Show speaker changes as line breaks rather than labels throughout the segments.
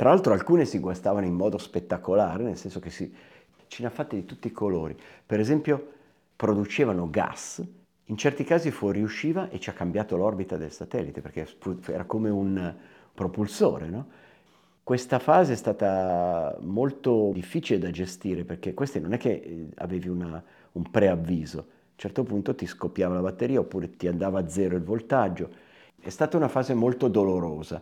Tra l'altro alcune si guastavano in modo spettacolare, nel senso che ce ne ha fatte di tutti i colori. Per esempio, producevano gas, in certi casi fuoriusciva e ci ha cambiato l'orbita del satellite, perché era come un propulsore, no? Questa fase è stata molto difficile da gestire, perché questi non è che avevi un preavviso. A un certo punto ti scoppiava la batteria oppure ti andava a zero il voltaggio. È stata una fase molto dolorosa.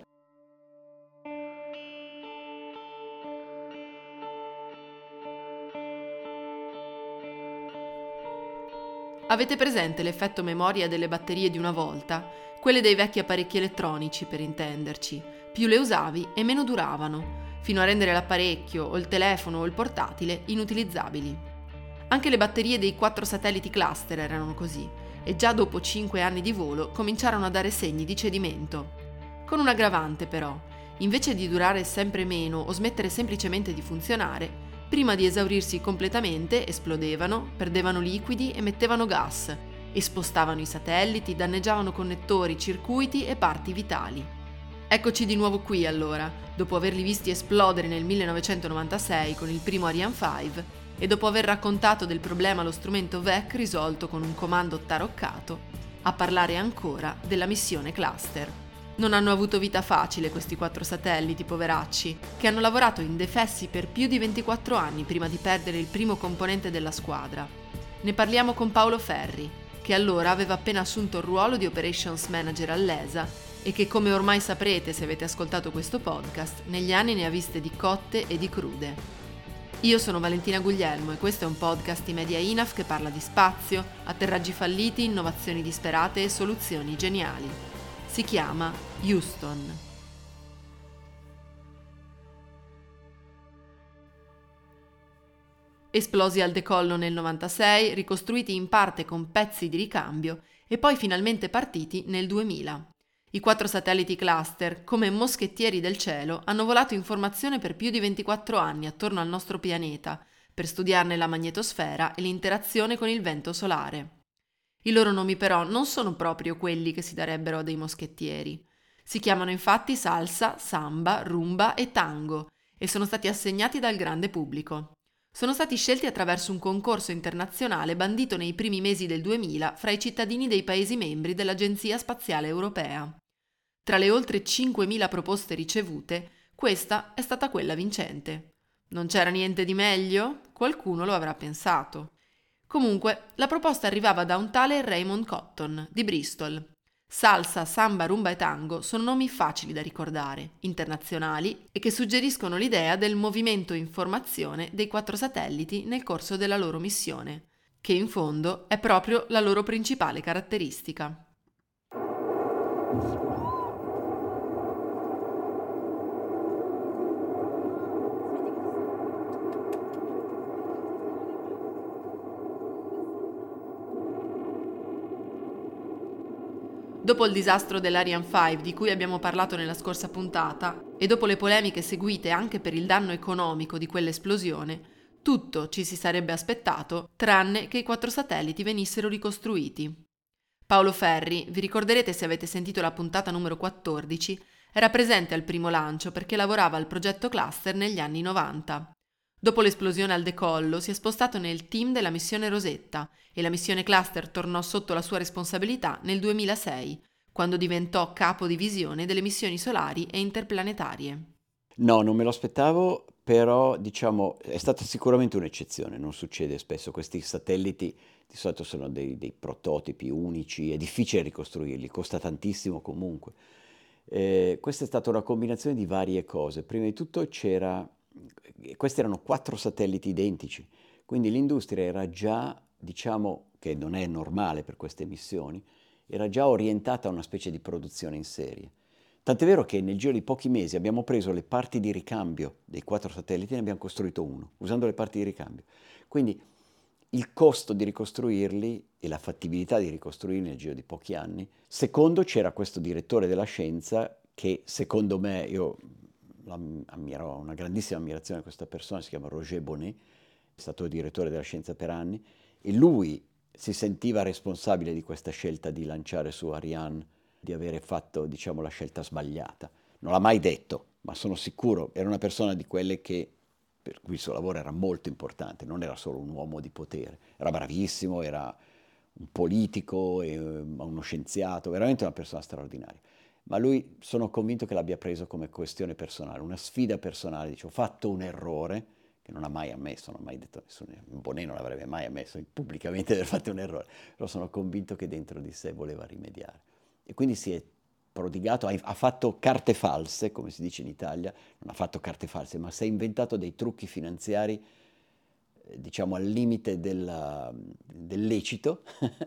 Avete presente l'effetto memoria delle batterie di una volta? Quelle dei vecchi apparecchi elettronici, per intenderci. Più le usavi e meno duravano, fino a rendere l'apparecchio o il telefono o il portatile inutilizzabili. Anche le batterie dei 4 satelliti cluster erano così, e già dopo 5 anni di volo cominciarono a dare segni di cedimento. Con un aggravante però: invece di durare sempre meno o smettere semplicemente di funzionare, prima di esaurirsi completamente esplodevano, perdevano liquidi, emettevano gas e spostavano i satelliti, danneggiavano connettori, circuiti e parti vitali. Eccoci di nuovo qui allora, dopo averli visti esplodere nel 1996 con il primo Ariane 5 e dopo aver raccontato del problema allo strumento VEC risolto con un comando taroccato, a parlare ancora della missione Cluster. Non hanno avuto vita facile questi 4 satelliti, poveracci, che hanno lavorato indefessi per più di 24 anni prima di perdere il primo componente della squadra. Ne parliamo con Paolo Ferri, che allora aveva appena assunto il ruolo di Operations Manager all'ESA e che, come ormai saprete se avete ascoltato questo podcast, negli anni ne ha viste di cotte e di crude. Io sono Valentina Guglielmo e questo è un podcast di Media INAF che parla di spazio, atterraggi falliti, innovazioni disperate e soluzioni geniali. Si chiama Houston. Esplosi al decollo nel 96, ricostruiti in parte con pezzi di ricambio e poi finalmente partiti nel 2000. I 4 satelliti cluster, come moschettieri del cielo, hanno volato in formazione per più di 24 anni attorno al nostro pianeta, per studiarne la magnetosfera e l'interazione con il vento solare. I loro nomi però non sono proprio quelli che si darebbero a dei moschettieri. Si chiamano infatti salsa, samba, rumba e tango e sono stati assegnati dal grande pubblico. Sono stati scelti attraverso un concorso internazionale bandito nei primi mesi del 2000 fra i cittadini dei Paesi membri dell'Agenzia Spaziale Europea. Tra le oltre 5.000 proposte ricevute, questa è stata quella vincente. Non c'era niente di meglio? Qualcuno lo avrà pensato. Comunque, la proposta arrivava da un tale Raymond Cotton, di Bristol. Salsa, samba, rumba e tango sono nomi facili da ricordare, internazionali e che suggeriscono l'idea del movimento in formazione dei 4 satelliti nel corso della loro missione, che in fondo è proprio la loro principale caratteristica. Dopo il disastro dell'Ariane 5 di cui abbiamo parlato nella scorsa puntata e dopo le polemiche seguite anche per il danno economico di quell'esplosione, tutto ci si sarebbe aspettato tranne che i 4 satelliti venissero ricostruiti. Paolo Ferri, vi ricorderete se avete sentito la puntata numero 14, era presente al primo lancio perché lavorava al progetto Cluster negli anni 90. Dopo l'esplosione al decollo si è spostato nel team della missione Rosetta e la missione Cluster tornò sotto la sua responsabilità nel 2006, quando diventò capo divisione delle missioni solari e interplanetarie.
No, non me lo aspettavo, però diciamo è stata sicuramente un'eccezione, non succede spesso. Questi satelliti di solito sono dei prototipi unici, è difficile ricostruirli, costa tantissimo comunque. Questa è stata una combinazione di varie cose. Prima di tutto questi erano 4 satelliti identici, quindi l'industria era già, diciamo, che non è normale per queste missioni, era già orientata a una specie di produzione in serie. Tant'è vero che nel giro di pochi mesi abbiamo preso le parti di ricambio dei 4 satelliti e ne abbiamo costruito uno, usando le parti di ricambio. Quindi il costo di ricostruirli e la fattibilità di ricostruirli nel giro di pochi anni. Secondo, c'era questo direttore della scienza che secondo me, io ho una grandissima ammirazione a questa persona, si chiama Roger Bonnet, è stato direttore della scienza per anni, e lui si sentiva responsabile di questa scelta di lanciare su Ariane, di avere fatto, diciamo, la scelta sbagliata. Non l'ha mai detto, ma sono sicuro, era una persona di quelle per cui il suo lavoro era molto importante, non era solo un uomo di potere, era bravissimo, era un politico, uno scienziato, veramente una persona straordinaria. Ma lui sono convinto che l'abbia preso come questione personale, una sfida personale, dice ho fatto un errore, che non ha mai ammesso, non ha mai detto nessuno, Bonnet non avrebbe mai ammesso pubblicamente di aver fatto un errore, però sono convinto che dentro di sé voleva rimediare. E quindi si è prodigato, ha fatto carte false, come si dice in Italia, non ha fatto carte false, ma si è inventato dei trucchi finanziari, diciamo al limite del lecito,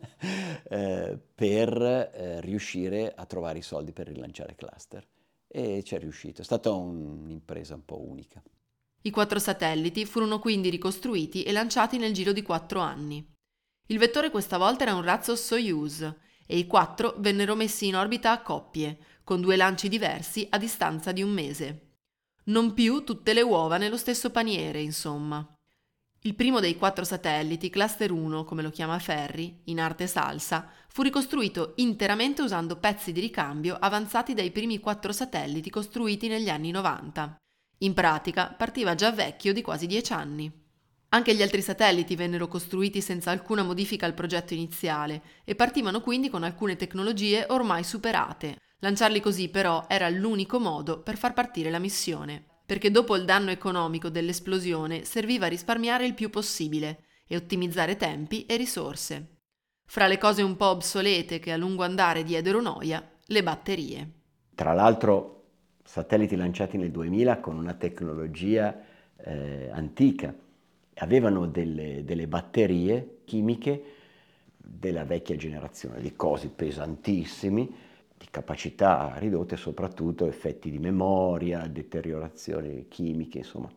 per riuscire a trovare i soldi per rilanciare Cluster. E ci è riuscito, è stata un'impresa un po' unica.
I 4 satelliti furono quindi ricostruiti e lanciati nel giro di 4 anni. Il vettore questa volta era un razzo Soyuz e i 4 vennero messi in orbita a coppie, con 2 lanci diversi a distanza di un mese. Non più tutte le uova nello stesso paniere, insomma. Il primo dei 4 satelliti, Cluster 1, come lo chiama Ferri, in arte salsa, fu ricostruito interamente usando pezzi di ricambio avanzati dai primi 4 satelliti costruiti negli anni 90. In pratica partiva già vecchio di quasi 10 anni. Anche gli altri satelliti vennero costruiti senza alcuna modifica al progetto iniziale e partivano quindi con alcune tecnologie ormai superate. Lanciarli così però era l'unico modo per far partire la missione, perché dopo il danno economico dell'esplosione serviva a risparmiare il più possibile e ottimizzare tempi e risorse. Fra le cose un po' obsolete che a lungo andare diedero noia, le batterie.
Tra l'altro satelliti lanciati nel 2000 con una tecnologia antica, avevano delle batterie chimiche della vecchia generazione, di cosi pesantissimi, di capacità ridotte, soprattutto effetti di memoria, deteriorazioni chimiche, insomma.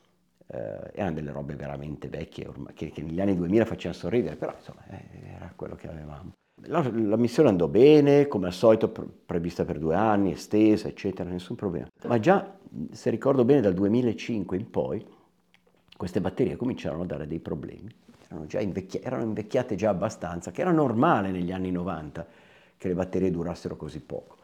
Erano delle robe veramente vecchie, ormai, che negli anni 2000 facevano sorridere, però insomma era quello che avevamo. La missione andò bene, come al solito prevista per 2 anni, estesa, eccetera, nessun problema. Ma già, se ricordo bene, dal 2005 in poi, queste batterie cominciarono a dare dei problemi. Erano invecchiate già abbastanza, che era normale negli anni 90 che le batterie durassero così poco.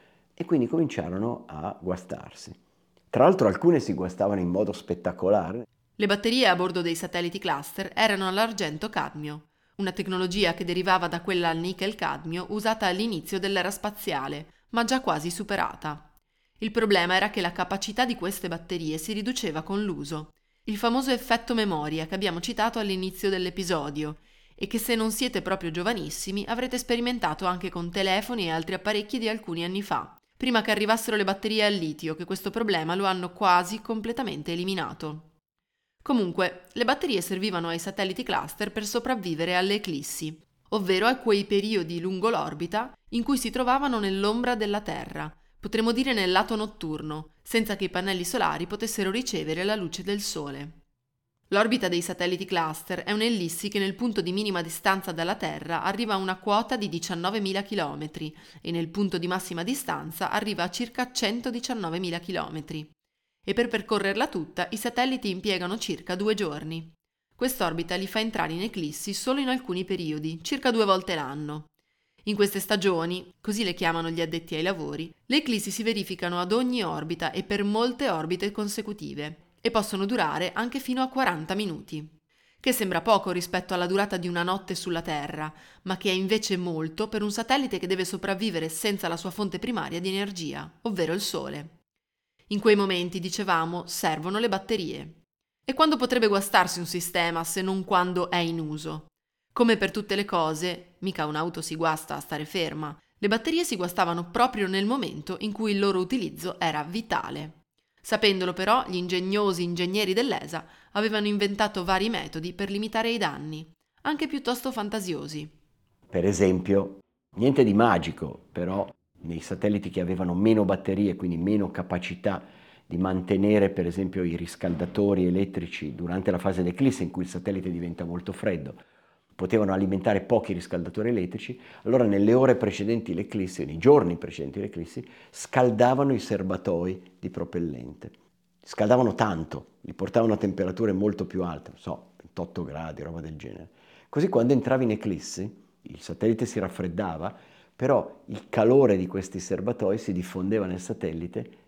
E quindi cominciarono a guastarsi. Tra l'altro alcune si guastavano in modo spettacolare.
Le batterie a bordo dei satelliti cluster erano all'argento-cadmio, una tecnologia che derivava da quella al nickel-cadmio usata all'inizio dell'era spaziale, ma già quasi superata. Il problema era che la capacità di queste batterie si riduceva con l'uso, il famoso effetto memoria che abbiamo citato all'inizio dell'episodio e che se non siete proprio giovanissimi avrete sperimentato anche con telefoni e altri apparecchi di alcuni anni fa, prima che arrivassero le batterie al litio, che questo problema lo hanno quasi completamente eliminato. Comunque, le batterie servivano ai satelliti cluster per sopravvivere alle eclissi, ovvero a quei periodi lungo l'orbita in cui si trovavano nell'ombra della Terra, potremmo dire nel lato notturno, senza che i pannelli solari potessero ricevere la luce del Sole. L'orbita dei satelliti cluster è un'ellissi che nel punto di minima distanza dalla Terra arriva a una quota di 19.000 km e nel punto di massima distanza arriva a circa 119.000 km. E per percorrerla tutta i satelliti impiegano circa 2 giorni. Quest'orbita li fa entrare in eclissi solo in alcuni periodi, circa 2 volte l'anno. In queste stagioni, così le chiamano gli addetti ai lavori, le eclissi si verificano ad ogni orbita e per molte orbite consecutive e possono durare anche fino a 40 minuti, che sembra poco rispetto alla durata di una notte sulla Terra, ma che è invece molto per un satellite che deve sopravvivere senza la sua fonte primaria di energia, ovvero il Sole. In quei momenti, dicevamo, servono le batterie. E quando potrebbe guastarsi un sistema se non quando è in uso? Come per tutte le cose, mica un'auto si guasta a stare ferma, le batterie si guastavano proprio nel momento in cui il loro utilizzo era vitale. Sapendolo però, gli ingegnosi ingegneri dell'ESA avevano inventato vari metodi per limitare i danni, anche piuttosto fantasiosi.
Per esempio, niente di magico, però nei satelliti che avevano meno batterie, quindi meno capacità di mantenere per esempio i riscaldatori elettrici durante la fase d'eclisse in cui il satellite diventa molto freddo, potevano alimentare pochi riscaldatori elettrici, allora nelle ore precedenti l'eclissi, nei giorni precedenti l'eclissi, scaldavano i serbatoi di propellente. Scaldavano tanto, li portavano a temperature molto più alte, non so, 28 gradi, roba del genere. Così quando entravi in eclissi, il satellite si raffreddava, però il calore di questi serbatoi si diffondeva nel satellite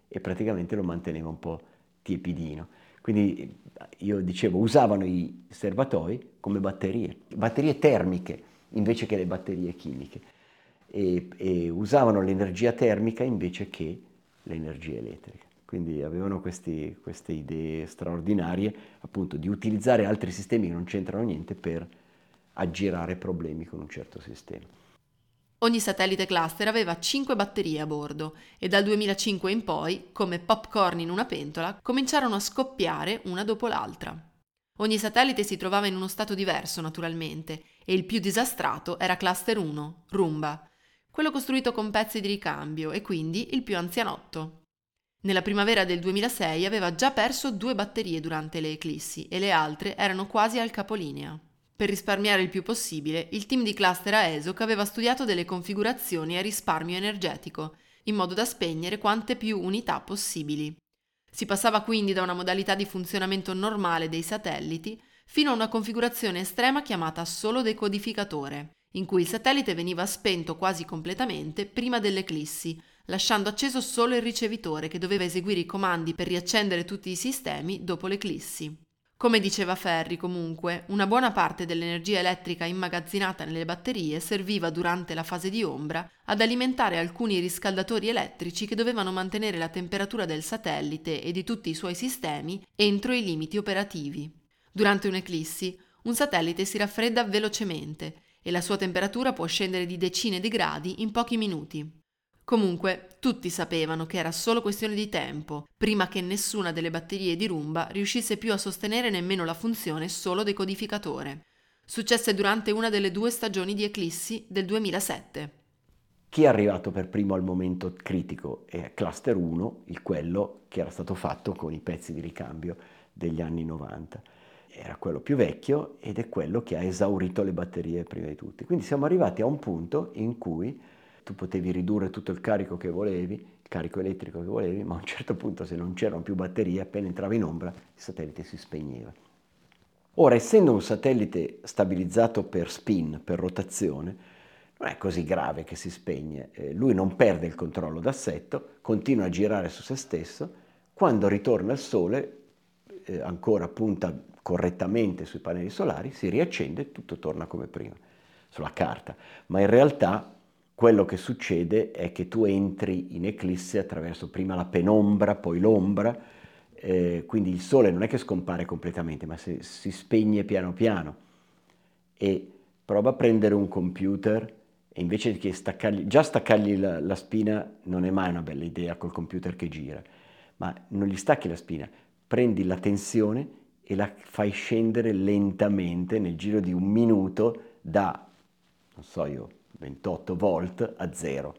e praticamente lo manteneva un po' tiepidino. Quindi io dicevo, usavano i serbatoi come batterie termiche invece che le batterie chimiche e usavano l'energia termica invece che l'energia elettrica. Quindi avevano queste idee straordinarie appunto di utilizzare altri sistemi che non c'entrano niente per aggirare problemi con un certo sistema.
Ogni satellite cluster aveva 5 batterie a bordo e dal 2005 in poi, come popcorn in una pentola, cominciarono a scoppiare una dopo l'altra. Ogni satellite si trovava in uno stato diverso, naturalmente, e il più disastrato era Cluster 1, Rumba, quello costruito con pezzi di ricambio e quindi il più anzianotto. Nella primavera del 2006 aveva già perso 2 batterie durante le eclissi e le altre erano quasi al capolinea. Per risparmiare il più possibile, il team di cluster a ESOC aveva studiato delle configurazioni a risparmio energetico, in modo da spegnere quante più unità possibili. Si passava quindi da una modalità di funzionamento normale dei satelliti fino a una configurazione estrema chiamata solo decodificatore, in cui il satellite veniva spento quasi completamente prima dell'eclissi, lasciando acceso solo il ricevitore che doveva eseguire i comandi per riaccendere tutti i sistemi dopo l'eclissi. Come diceva Ferri, comunque, una buona parte dell'energia elettrica immagazzinata nelle batterie serviva durante la fase di ombra ad alimentare alcuni riscaldatori elettrici che dovevano mantenere la temperatura del satellite e di tutti i suoi sistemi entro i limiti operativi. Durante un'eclissi, un satellite si raffredda velocemente e la sua temperatura può scendere di decine di gradi in pochi minuti. Comunque, tutti sapevano che era solo questione di tempo, prima che nessuna delle batterie di Rumba riuscisse più a sostenere nemmeno la funzione solo decodificatore. Successe durante una delle 2 stagioni di eclissi del 2007.
Chi è arrivato per primo al momento critico è Cluster 1, quello che era stato fatto con i pezzi di ricambio degli anni 90. Era quello più vecchio ed è quello che ha esaurito le batterie prima di tutti. Quindi siamo arrivati a un punto in cui tu potevi ridurre tutto il carico che volevi, il carico elettrico che volevi, ma a un certo punto se non c'erano più batterie, appena entrava in ombra, il satellite si spegneva. Ora, essendo un satellite stabilizzato per spin, per rotazione, non è così grave che si spegne. Lui non perde il controllo d'assetto, continua a girare su se stesso, quando ritorna il sole, ancora punta correttamente sui pannelli solari, si riaccende e tutto torna come prima, sulla carta. Ma in realtà quello che succede è che tu entri in eclisse attraverso prima la penombra, poi l'ombra, quindi il sole non è che scompare completamente, ma si spegne piano piano. E prova a prendere un computer e invece che staccargli la spina non è mai una bella idea col computer che gira, ma non gli stacchi la spina, prendi la tensione e la fai scendere lentamente nel giro di un minuto da, non so io, 28 volt a 0.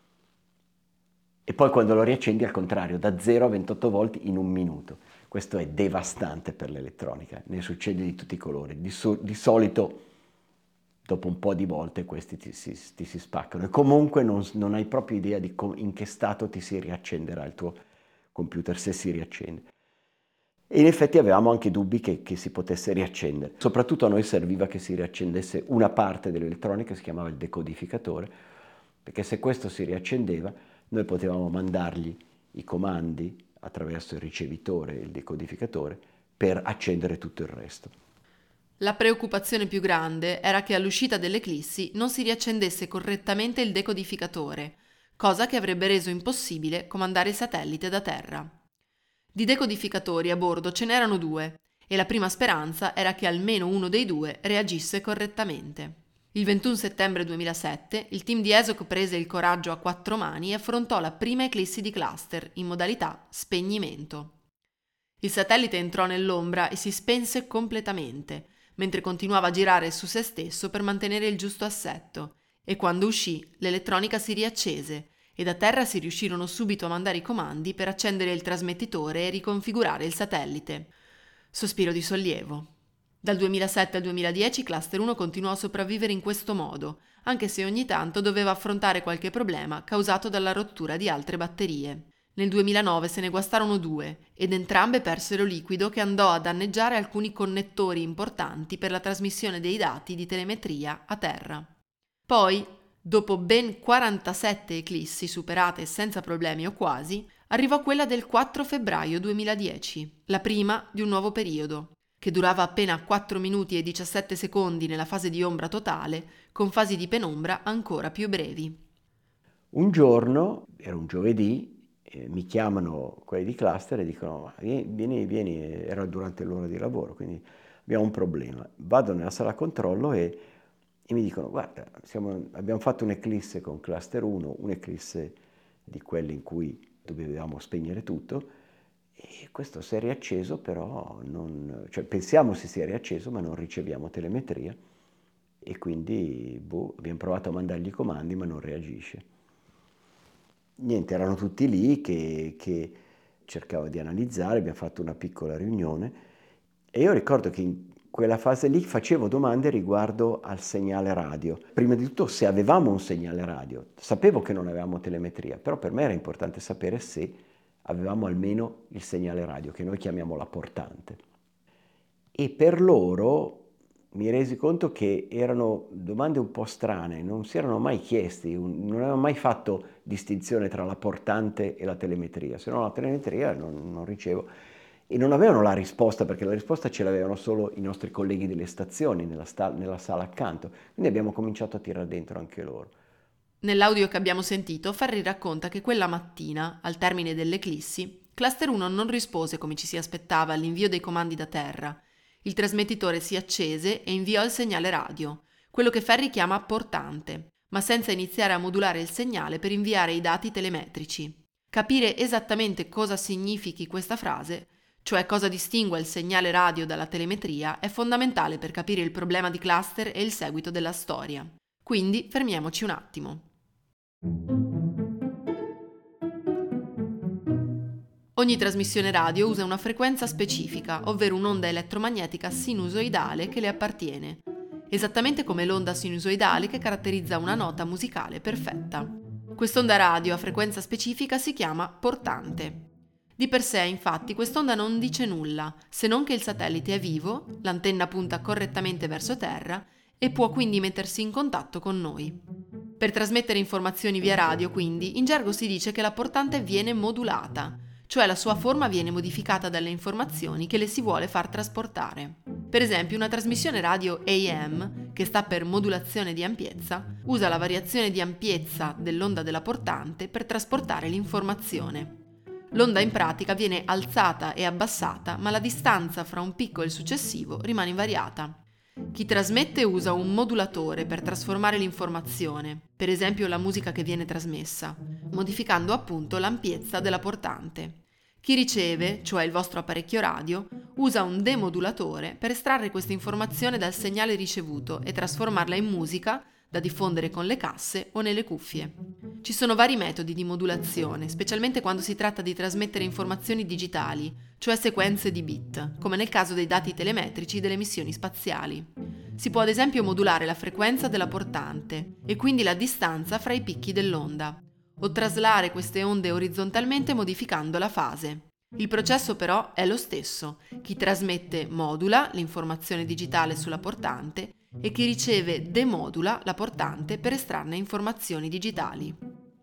E poi quando lo riaccendi al contrario, da 0 a 28 volt in un minuto. Questo è devastante per l'elettronica, ne succede di tutti i colori. Di solito dopo un po' di volte questi ti si spaccano e comunque non hai proprio idea di in che stato ti si riaccenderà il tuo computer, se si riaccende. E in effetti avevamo anche dubbi che si potesse riaccendere. Soprattutto a noi serviva che si riaccendesse una parte dell'elettronica, si chiamava il decodificatore, perché se questo si riaccendeva noi potevamo mandargli i comandi attraverso il ricevitore e il decodificatore per accendere tutto il resto.
La preoccupazione più grande era che all'uscita dell'eclissi non si riaccendesse correttamente il decodificatore, cosa che avrebbe reso impossibile comandare il satellite da terra. Di decodificatori a bordo ce n'erano 2 e la prima speranza era che almeno uno dei 2 reagisse correttamente. Il 21 settembre 2007 il team di ESOC prese il coraggio a 4 mani e affrontò la prima eclissi di cluster in modalità spegnimento. Il satellite entrò nell'ombra e si spense completamente, mentre continuava a girare su se stesso per mantenere il giusto assetto, e quando uscì l'elettronica si riaccese e da terra si riuscirono subito a mandare i comandi per accendere il trasmettitore e riconfigurare il satellite. Sospiro di sollievo. Dal 2007 al 2010 Cluster 1 continuò a sopravvivere in questo modo, anche se ogni tanto doveva affrontare qualche problema causato dalla rottura di altre batterie. Nel 2009 se ne guastarono 2 ed entrambe persero liquido che andò a danneggiare alcuni connettori importanti per la trasmissione dei dati di telemetria a terra. Poi, dopo ben 47 eclissi superate senza problemi o quasi, arrivò quella del 4 febbraio 2010, la prima di un nuovo periodo, che durava appena 4 minuti e 17 secondi nella fase di ombra totale, con fasi di penombra ancora più brevi.
Un giorno, era un giovedì, mi chiamano quelli di cluster e dicono: vieni, era durante l'ora di lavoro, quindi abbiamo un problema. Vado nella sala controllo e mi dicono: guarda, abbiamo fatto un'eclisse con cluster 1, un'eclisse di quelle in cui dovevamo spegnere tutto, e questo si è riacceso, però cioè pensiamo si sia riacceso, ma non riceviamo telemetria, e quindi abbiamo provato a mandargli i comandi, ma non reagisce. Niente, erano tutti lì che cercavo di analizzare, abbiamo fatto una piccola riunione e io ricordo che in quella fase lì facevo domande riguardo al segnale radio. Prima di tutto se avevamo un segnale radio, sapevo che non avevamo telemetria, però per me era importante sapere se avevamo almeno il segnale radio, che noi chiamiamo la portante. E per loro mi resi conto che erano domande un po' strane, non si erano mai chiesti, non avevano mai fatto distinzione tra la portante e la telemetria, se no la telemetria non ricevo. E non avevano la risposta, perché la risposta ce l'avevano solo i nostri colleghi delle stazioni, nella sala accanto. Quindi abbiamo cominciato a tirare dentro anche loro.
Nell'audio che abbiamo sentito, Ferri racconta che quella mattina, al termine dell'eclissi, Cluster 1 non rispose come ci si aspettava all'invio dei comandi da terra. Il trasmettitore si accese e inviò il segnale radio, quello che Ferri chiama portante, ma senza iniziare a modulare il segnale per inviare i dati telemetrici. Capire esattamente cosa significhi questa frase, cioè cosa distingue il segnale radio dalla telemetria, è fondamentale per capire il problema di Cluster e il seguito della storia. Quindi fermiamoci un attimo. Ogni trasmissione radio usa una frequenza specifica, ovvero un'onda elettromagnetica sinusoidale che le appartiene, esattamente come l'onda sinusoidale che caratterizza una nota musicale perfetta. Quest'onda radio a frequenza specifica si chiama portante. Di per sé, infatti, quest'onda non dice nulla, se non che il satellite è vivo, l'antenna punta correttamente verso terra e può quindi mettersi in contatto con noi. Per trasmettere informazioni via radio, quindi, in gergo si dice che la portante viene modulata, cioè la sua forma viene modificata dalle informazioni che le si vuole far trasportare. Per esempio, una trasmissione radio AM, che sta per modulazione di ampiezza, usa la variazione di ampiezza dell'onda della portante per trasportare l'informazione. L'onda in pratica viene alzata e abbassata, ma la distanza fra un picco e il successivo rimane invariata. Chi trasmette usa un modulatore per trasformare l'informazione, per esempio la musica che viene trasmessa, modificando appunto l'ampiezza della portante. Chi riceve, cioè il vostro apparecchio radio, usa un demodulatore per estrarre questa informazione dal segnale ricevuto e trasformarla in musica da diffondere con le casse o nelle cuffie. Ci sono vari metodi di modulazione, specialmente quando si tratta di trasmettere informazioni digitali, cioè sequenze di bit, come nel caso dei dati telemetrici delle missioni spaziali. Si può ad esempio modulare la frequenza della portante e quindi la distanza fra i picchi dell'onda, o traslare queste onde orizzontalmente modificando la fase. Il processo però è lo stesso. Chi trasmette modula l'informazione digitale sulla portante e chi riceve demodula la portante per estrarne informazioni digitali.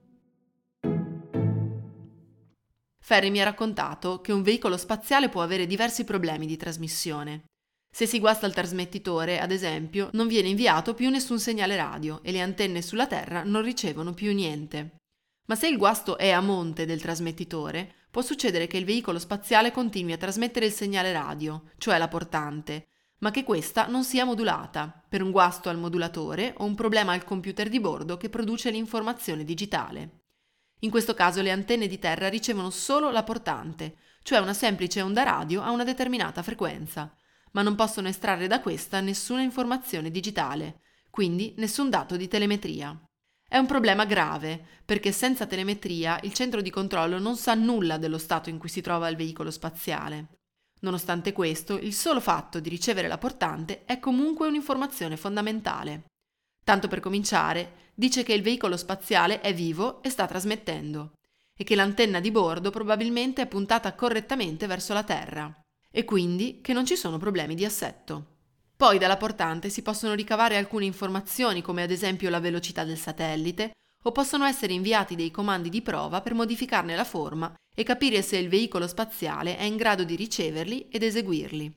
Ferri mi ha raccontato che un veicolo spaziale può avere diversi problemi di trasmissione. Se si guasta il trasmettitore, ad esempio, non viene inviato più nessun segnale radio e le antenne sulla Terra non ricevono più niente. Ma se il guasto è a monte del trasmettitore, può succedere che il veicolo spaziale continui a trasmettere il segnale radio, cioè la portante, ma che questa non sia modulata, per un guasto al modulatore o un problema al computer di bordo che produce l'informazione digitale. In questo caso le antenne di terra ricevono solo la portante, cioè una semplice onda radio a una determinata frequenza, ma non possono estrarre da questa nessuna informazione digitale, quindi nessun dato di telemetria. È un problema grave, perché senza telemetria il centro di controllo non sa nulla dello stato in cui si trova il veicolo spaziale. Nonostante questo, il solo fatto di ricevere la portante è comunque un'informazione fondamentale. Tanto per cominciare, dice che il veicolo spaziale è vivo e sta trasmettendo, e che l'antenna di bordo probabilmente è puntata correttamente verso la Terra, e quindi che non ci sono problemi di assetto. Poi dalla portante si possono ricavare alcune informazioni come ad esempio la velocità del satellite, o possono essere inviati dei comandi di prova per modificarne la forma e capire se il veicolo spaziale è in grado di riceverli ed eseguirli.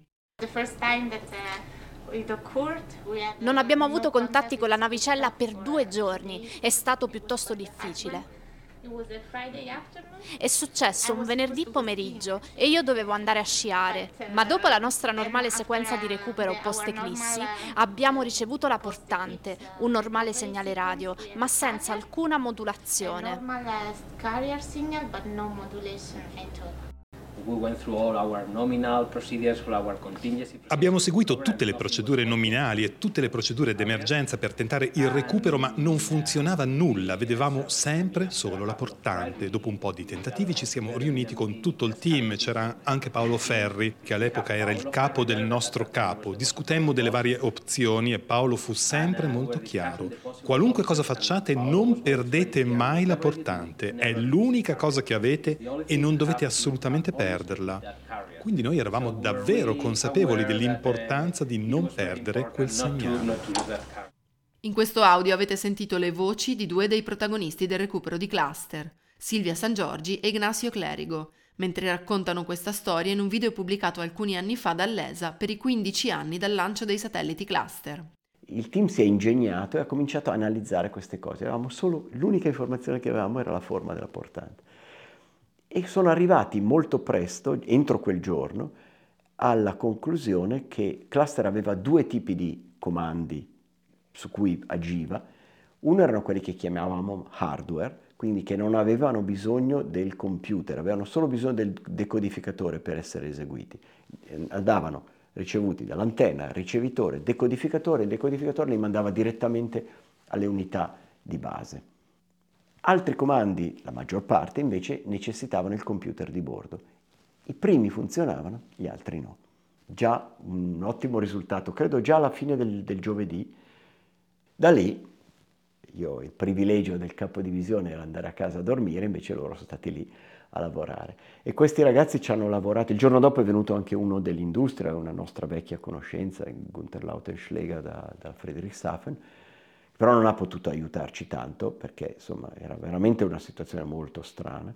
Non abbiamo avuto contatti con la navicella per 2 giorni, è stato piuttosto difficile. È successo un venerdì pomeriggio e io dovevo andare a sciare, ma dopo la nostra normale sequenza di recupero post-eclissi abbiamo ricevuto la portante, un normale segnale radio, ma senza alcuna modulazione.
Abbiamo seguito tutte le procedure nominali e tutte le procedure d'emergenza per tentare il recupero, ma non funzionava nulla, vedevamo sempre solo la portante. Dopo un po' di tentativi ci siamo riuniti con tutto il team, c'era anche Paolo Ferri, che all'epoca era il capo del nostro capo. Discutemmo delle varie opzioni e Paolo fu sempre molto chiaro. Qualunque cosa facciate, non perdete mai la portante, è l'unica cosa che avete e non dovete assolutamente perderla. Quindi noi eravamo davvero consapevoli dell'importanza di non perdere quel segnale.
In questo audio avete sentito le voci di 2 dei protagonisti del recupero di Cluster, Silvia Sangiorgi e Ignacio Clerigo, mentre raccontano questa storia in un video pubblicato alcuni anni fa dall'ESA per i 15 anni dal lancio dei satelliti Cluster.
Il team si è ingegnato e ha cominciato a analizzare queste cose. L'unica informazione che avevamo era la forma della portante. E sono arrivati molto presto, entro quel giorno, alla conclusione che Cluster aveva 2 tipi di comandi su cui agiva. Uno erano quelli che chiamavamo hardware, quindi che non avevano bisogno del computer, avevano solo bisogno del decodificatore per essere eseguiti. Andavano ricevuti dall'antenna, ricevitore, il decodificatore li mandava direttamente alle unità di base. Altri comandi, la maggior parte, invece necessitavano il computer di bordo. I primi funzionavano, gli altri no. Già un ottimo risultato, credo già alla fine del giovedì. Da lì, io ho il privilegio del capodivisione era andare a casa a dormire, invece loro sono stati lì a lavorare. E questi ragazzi ci hanno lavorato. Il giorno dopo è venuto anche uno dell'industria, una nostra vecchia conoscenza, Gunther Lautenschläger da Friedrichshafen, però non ha potuto aiutarci tanto perché insomma era veramente una situazione molto strana.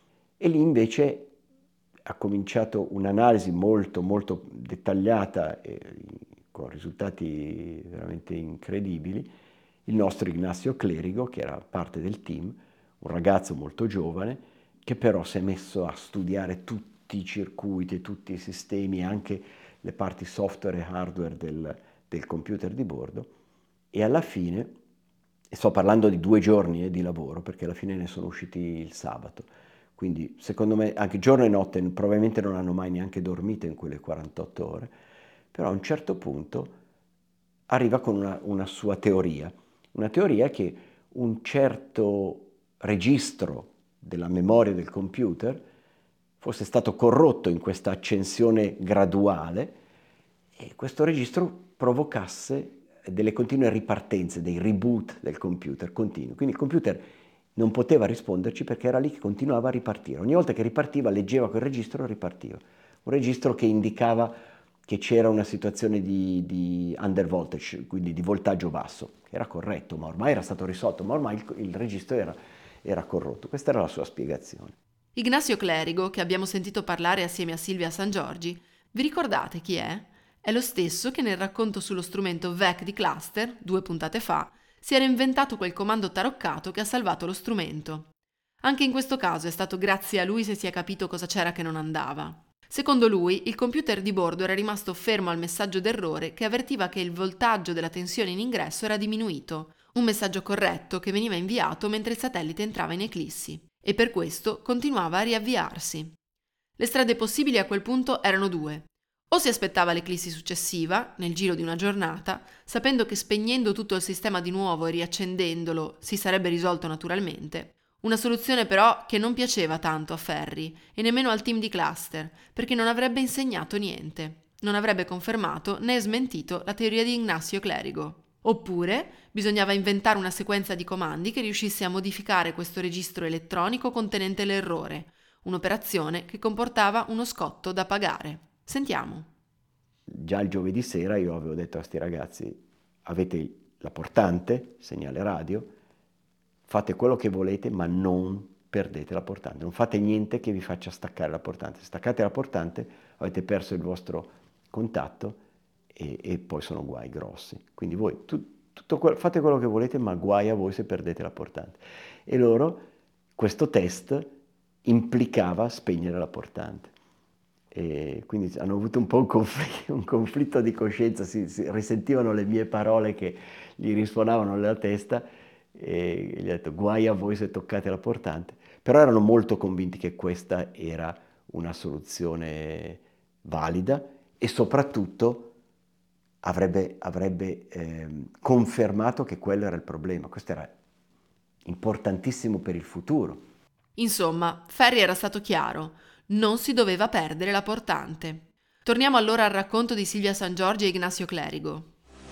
E lì invece ha cominciato un'analisi molto molto dettagliata e con risultati veramente incredibili. Il nostro Ignacio Clerigo, che era parte del team, un ragazzo molto giovane, che però si è messo a studiare tutti i circuiti, tutti i sistemi, anche le parti software e hardware del computer di bordo. E alla fine, e sto parlando di 2 giorni di lavoro, perché alla fine ne sono usciti il sabato, quindi secondo me anche giorno e notte probabilmente non hanno mai neanche dormito in quelle 48 ore, però a un certo punto arriva con una sua teoria, una teoria che un certo registro della memoria del computer fosse stato corrotto in questa accensione graduale e questo registro provocasse delle continue ripartenze, dei reboot del computer continui. Quindi il computer non poteva risponderci perché era lì che continuava a ripartire. Ogni volta che ripartiva, leggeva quel registro e ripartiva. Un registro che indicava che c'era una situazione di undervoltage, quindi di voltaggio basso, che era corretto, ma ormai era stato risolto, ma ormai il registro era corrotto. Questa era la sua spiegazione.
Ignacio Clerigo, che abbiamo sentito parlare assieme a Silvia Sangiorgi, vi ricordate chi è? È lo stesso che nel racconto sullo strumento VEC di Cluster, 2 puntate fa, si era inventato quel comando taroccato che ha salvato lo strumento. Anche in questo caso è stato grazie a lui se si è capito cosa c'era che non andava. Secondo lui, il computer di bordo era rimasto fermo al messaggio d'errore che avvertiva che il voltaggio della tensione in ingresso era diminuito, un messaggio corretto che veniva inviato mentre il satellite entrava in eclissi, e per questo continuava a riavviarsi. Le strade possibili a quel punto erano 2. O si aspettava l'eclissi successiva, nel giro di una giornata, sapendo che spegnendo tutto il sistema di nuovo e riaccendendolo si sarebbe risolto naturalmente. Una soluzione però che non piaceva tanto a Ferri e nemmeno al team di Cluster, perché non avrebbe insegnato niente. Non avrebbe confermato né smentito la teoria di Ignacio Clerigo. Oppure bisognava inventare una sequenza di comandi che riuscisse a modificare questo registro elettronico contenente l'errore, un'operazione che comportava uno scotto da pagare. Sentiamo.
Già il giovedì sera io avevo detto a sti ragazzi: avete la portante, segnale radio, fate quello che volete, ma non perdete la portante, non fate niente che vi faccia staccare la portante. Se staccate la portante avete perso il vostro contatto e poi sono guai grossi. Quindi voi fate quello che volete, ma guai a voi se perdete la portante. E questo test implicava spegnere la portante. E quindi hanno avuto un po' un conflitto di coscienza, si risentivano le mie parole che gli risuonavano nella testa, e gli ho detto guai a voi se toccate la portante, però erano molto convinti che questa era una soluzione valida e soprattutto avrebbe confermato che quello era il problema. Questo era importantissimo per il futuro.
Insomma, Ferri era stato chiaro, non si doveva perdere la portante. Torniamo allora al racconto di Silvia San Giorgi e Ignazio Clerigo.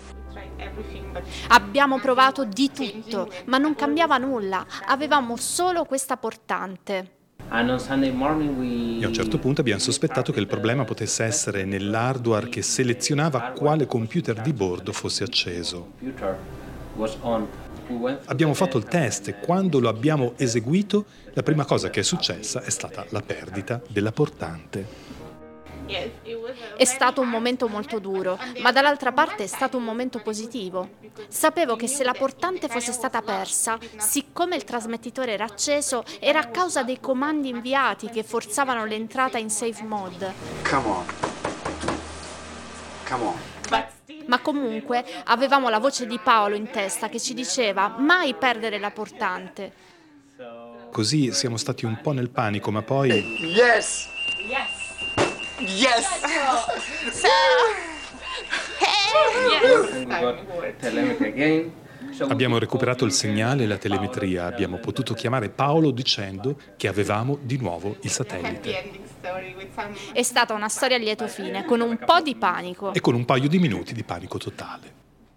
Abbiamo provato di tutto, ma non cambiava nulla. Avevamo solo questa portante.
E a un certo punto abbiamo sospettato che il problema potesse essere nell'hardware che selezionava quale computer di bordo fosse acceso. Abbiamo fatto il test e quando lo abbiamo eseguito, la prima cosa che è successa è stata la perdita della portante.
È stato un momento molto duro, ma dall'altra parte è stato un momento positivo. Sapevo che se la portante fosse stata persa, siccome il trasmettitore era acceso, era a causa dei comandi inviati che forzavano l'entrata in safe mode.
Come on. Come on.
Ma comunque avevamo la voce di Paolo in testa che ci diceva mai perdere la portante.
Così siamo stati un po' nel panico, ma poi...
Yes! Yes!
Abbiamo recuperato il segnale e la telemetria, abbiamo potuto chiamare Paolo dicendo che avevamo di nuovo il satellite.
È stata una storia a lieto fine, con un po' di panico.
E con un paio di minuti di panico totale.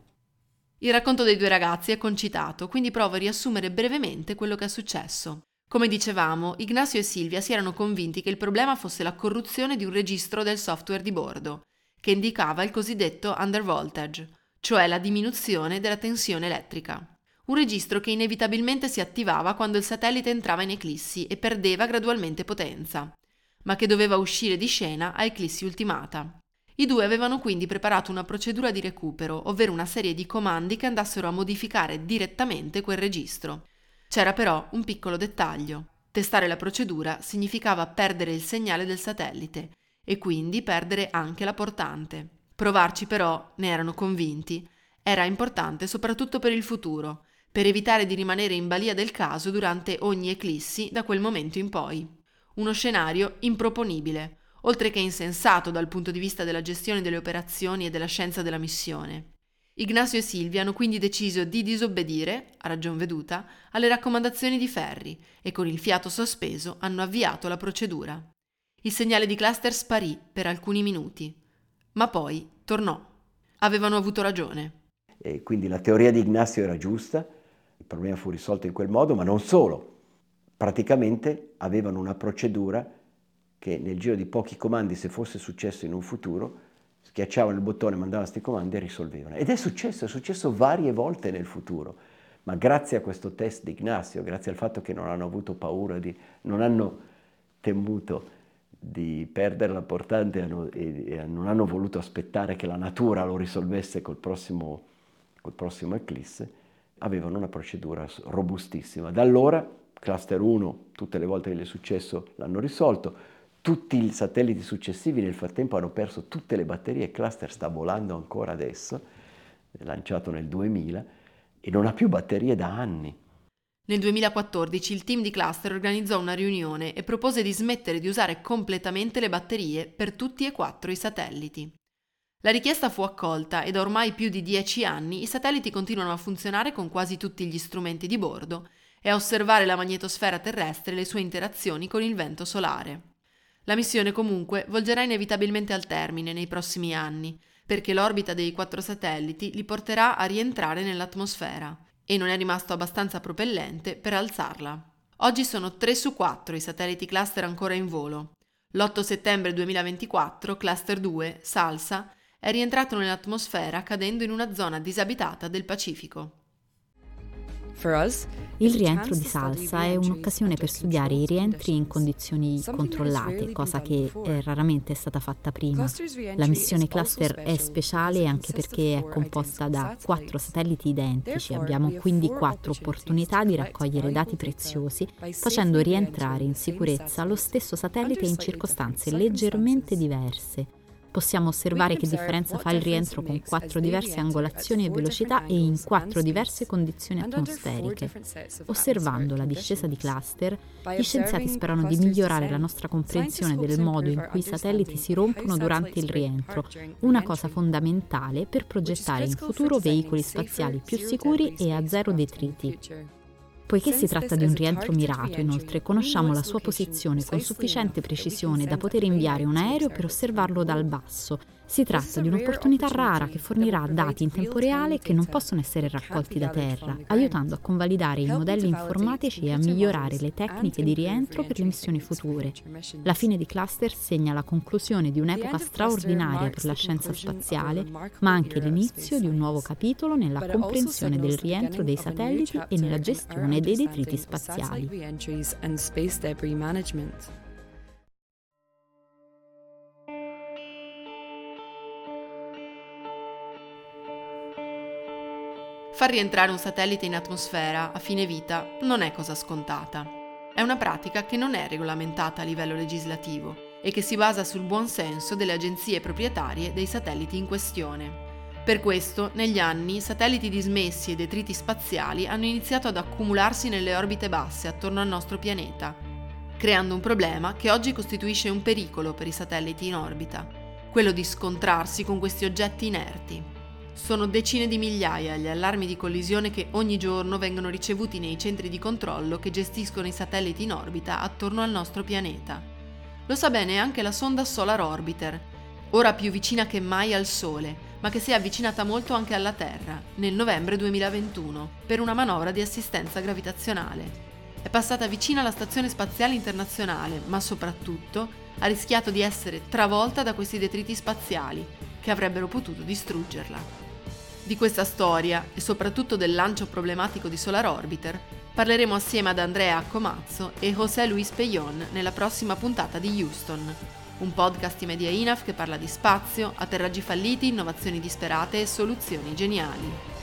Il racconto dei due ragazzi è concitato, quindi provo a riassumere brevemente quello che è successo. Come dicevamo, Ignazio e Silvia si erano convinti che il problema fosse la corruzione di un registro del software di bordo, che indicava il cosiddetto undervoltage, cioè la diminuzione della tensione elettrica. Un registro che inevitabilmente si attivava quando il satellite entrava in eclissi e perdeva gradualmente potenza, ma che doveva uscire di scena a eclissi ultimata. I due avevano quindi preparato una procedura di recupero, ovvero una serie di comandi che andassero a modificare direttamente quel registro. C'era però un piccolo dettaglio. Testare la procedura significava perdere il segnale del satellite e quindi perdere anche la portante. Provarci però, ne erano convinti, era importante soprattutto per il futuro, per evitare di rimanere in balia del caso durante ogni eclissi da quel momento in poi. Uno scenario improponibile, oltre che insensato dal punto di vista della gestione delle operazioni e della scienza della missione. Ignazio e Silvia hanno quindi deciso di disobbedire, a ragion veduta, alle raccomandazioni di Ferri e con il fiato sospeso hanno avviato la procedura. Il segnale di cluster sparì per alcuni minuti, ma poi tornò. Avevano avuto ragione.
E quindi la teoria di Ignazio era giusta, il problema fu risolto in quel modo, ma non solo. Praticamente avevano una procedura che nel giro di pochi comandi, se fosse successo in un futuro, schiacciavano il bottone, mandavano questi comandi e risolvevano. Ed è successo varie volte nel futuro. Ma grazie a questo test di Ignazio, grazie al fatto che non hanno avuto paura, non hanno temuto di perdere la portante e non hanno voluto aspettare che la natura lo risolvesse col prossimo eclisse, avevano una procedura robustissima. Da allora, cluster 1, tutte le volte che gli è successo l'hanno risolto. Tutti i satelliti successivi nel frattempo hanno perso tutte le batterie, il cluster sta volando ancora adesso, è lanciato nel 2000 e non ha più batterie da anni.
Nel 2014 il team di Cluster organizzò una riunione e propose di smettere di usare completamente le batterie per tutti e 4 i satelliti. La richiesta fu accolta e da ormai più di 10 anni i satelliti continuano a funzionare con quasi tutti gli strumenti di bordo e a osservare la magnetosfera terrestre e le sue interazioni con il vento solare. La missione comunque volgerà inevitabilmente al termine nei prossimi anni, perché l'orbita dei 4 satelliti li porterà a rientrare nell'atmosfera e non è rimasto abbastanza propellente per alzarla. Oggi sono 3 su 4 i satelliti Cluster ancora in volo. L'8 settembre 2024 Cluster 2, Salsa, è rientrato nell'atmosfera cadendo in una zona disabitata del Pacifico.
Il rientro di Salsa è un'occasione per studiare i rientri in condizioni controllate, cosa che raramente è stata fatta prima. La missione Cluster è speciale anche perché è composta da 4 satelliti identici. Abbiamo quindi 4 opportunità di raccogliere dati preziosi, facendo rientrare in sicurezza lo stesso satellite in circostanze leggermente diverse. Possiamo osservare che differenza fa il rientro con 4 diverse angolazioni e velocità e in 4 diverse condizioni atmosferiche. Osservando la discesa di cluster, gli scienziati sperano di migliorare la nostra comprensione del modo in cui i satelliti si rompono durante il rientro, una cosa fondamentale per progettare in futuro veicoli spaziali più sicuri e a zero detriti. Poiché si tratta di un rientro mirato, inoltre, conosciamo la sua posizione con sufficiente precisione da poter inviare un aereo per osservarlo dal basso. Si tratta di un'opportunità rara che fornirà dati in tempo reale che non possono essere raccolti da terra, aiutando a convalidare i modelli informatici e a migliorare le tecniche di rientro per le missioni future. La fine di Cluster segna la conclusione di un'epoca straordinaria per la scienza spaziale, ma anche l'inizio di un nuovo capitolo nella comprensione del rientro dei satelliti e nella gestione dei detriti spaziali.
Far rientrare un satellite in atmosfera a fine vita non è cosa scontata. È una pratica che non è regolamentata a livello legislativo e che si basa sul buon senso delle agenzie proprietarie dei satelliti in questione. Per questo, negli anni, satelliti dismessi e detriti spaziali hanno iniziato ad accumularsi nelle orbite basse attorno al nostro pianeta, creando un problema che oggi costituisce un pericolo per i satelliti in orbita, quello di scontrarsi con questi oggetti inerti. Sono decine di migliaia gli allarmi di collisione che ogni giorno vengono ricevuti nei centri di controllo che gestiscono i satelliti in orbita attorno al nostro pianeta. Lo sa bene anche la sonda Solar Orbiter, ora più vicina che mai al Sole, ma che si è avvicinata molto anche alla Terra, nel novembre 2021, per una manovra di assistenza gravitazionale. È passata vicina alla Stazione Spaziale Internazionale, ma soprattutto ha rischiato di essere travolta da questi detriti spaziali, che avrebbero potuto distruggerla. Di questa storia e soprattutto del lancio problematico di Solar Orbiter parleremo assieme ad Andrea Accomazzo e José Luis Peillon nella prossima puntata di Houston, un podcast di Media INAF che parla di spazio, atterraggi falliti, innovazioni disperate e soluzioni geniali.